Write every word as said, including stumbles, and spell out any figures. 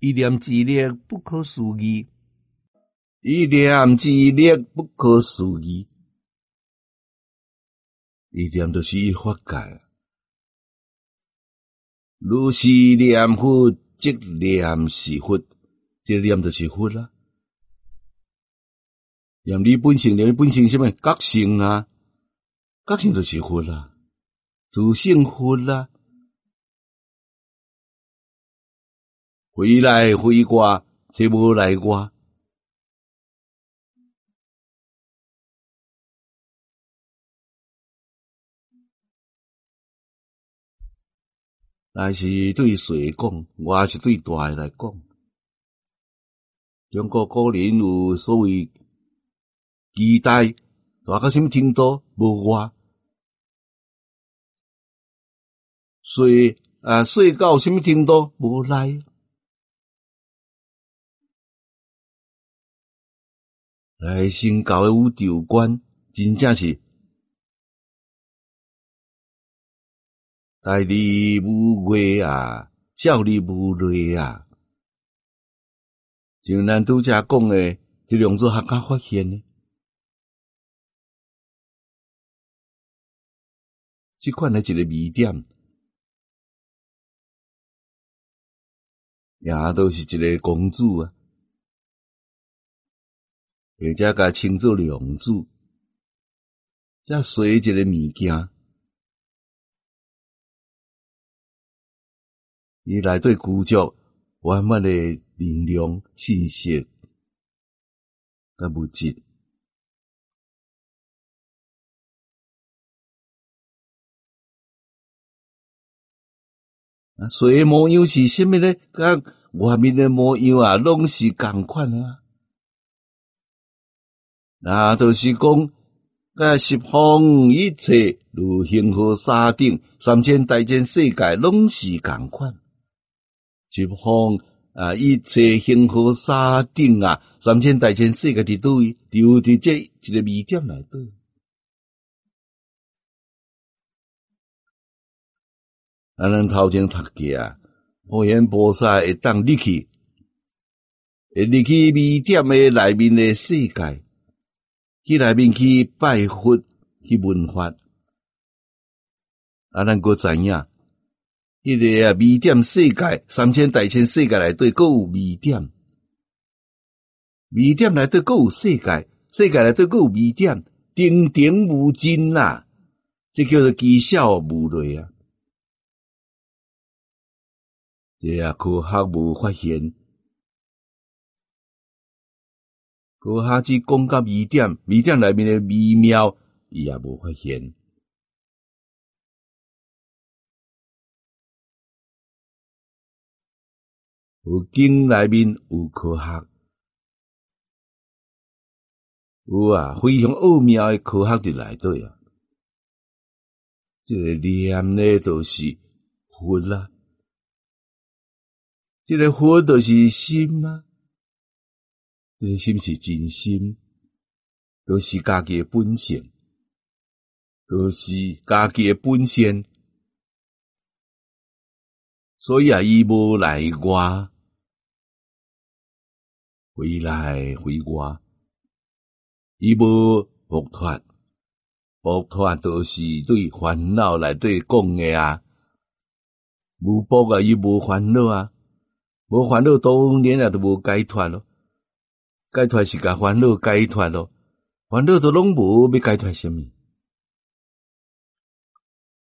一念之力不可思议，一念之力不可思议。一念就是一法界，如是念佛，即念是佛，这念就是佛啦。念你本性，念你本性什么？觉性啊，觉性就是佛啦，自性佛啦。回来回外，这无来外。乃是对小讲，我是对大的来讲。中国古人有所谓期待，大到什么程度无外，细啊细到什么程度无来。来新教的宇宙观，真正是大日无月啊，小日无瑞啊，像咱拄则讲的，这两组学家发现的，这款的一个谜点，也都是一个公主啊，或者甲称作良子，这随一个物件。伊内底具足完满的能量、信息、甲物质。啊，所以模样是啥物呢？甲外面的模样啊，拢是共款啊。那就是讲，甲十方一切如恒河沙顶，三千大千世界拢是共款。十方啊，一切恒河沙顶啊，三千大千世界伫倒位，就伫这一个谜点内底。啊，咱头前读过啊，普贤菩萨会当入去，会入去谜点的内面的世界，去内面去拜佛，去闻法。啊，咱个知影。迄个啊，谜点世界，三千大千世界内底，各有谜点。谜点内底各有世界，世界内底各有谜点，顶顶无尽啦，这叫做奇小无类啊。这啊，科学无发现，科学只讲到谜点，谜点内面的微妙，伊也无发现。有经内面有科学，有啊非常奥妙的科学伫内底啊。这个念呢，就是佛啦。这个佛就是心啊，这个心是真心，就是家己的本性，就是家己的本性。所以啊，伊无来外。回来回外，伊无剥脱，剥脱就是对烦恼内底讲的啊。无剥啊，伊无烦恼啊，无烦恼当然啊都无解脱咯。解脱是甲烦恼解脱咯，烦恼都拢无要解脱什么？